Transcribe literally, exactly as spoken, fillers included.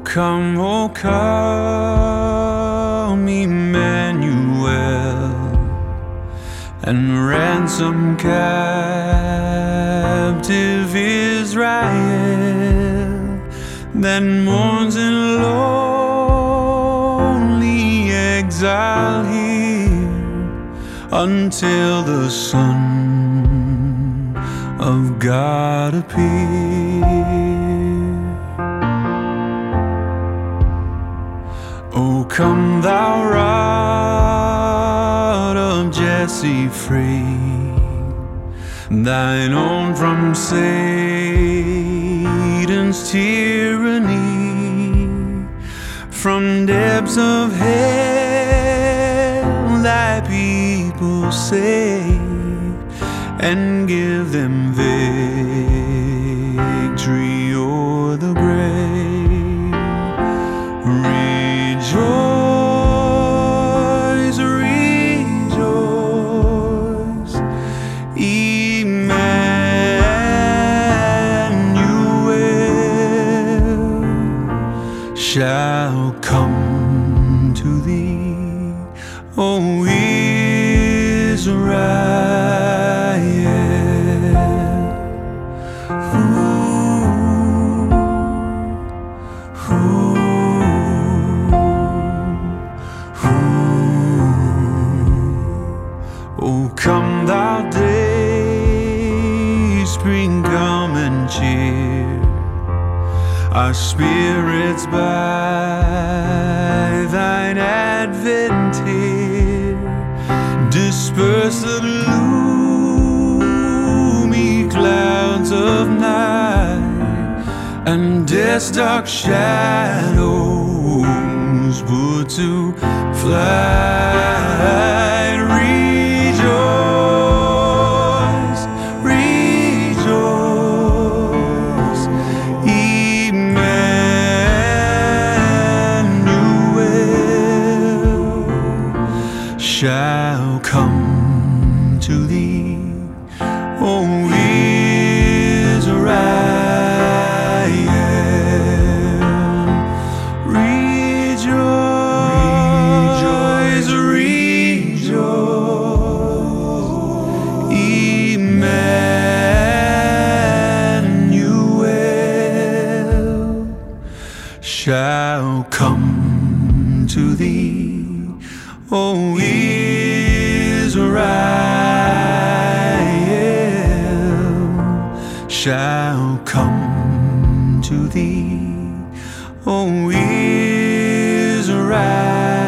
come, oh come, Emmanuel, and ransom captive Israel that mourns in lonely exile here until the Son of God appear. O come, thou rod of Jesse free, thine own from Satan's tyranny, from depths of hell thy people save, and give them victory o'er the grave. Rejoice, rejoice, Emmanuel shall come to thee, O Israel. O come, thou day spring, come and cheer our spirits by thine advent here. Disperse the gloomy clouds of night, and death's dark shadows put to flight. Rejoice, rejoice, Emmanuel shall come to thee, O Israel. Shall come to thee, O Israel, shall come to thee, O Israel.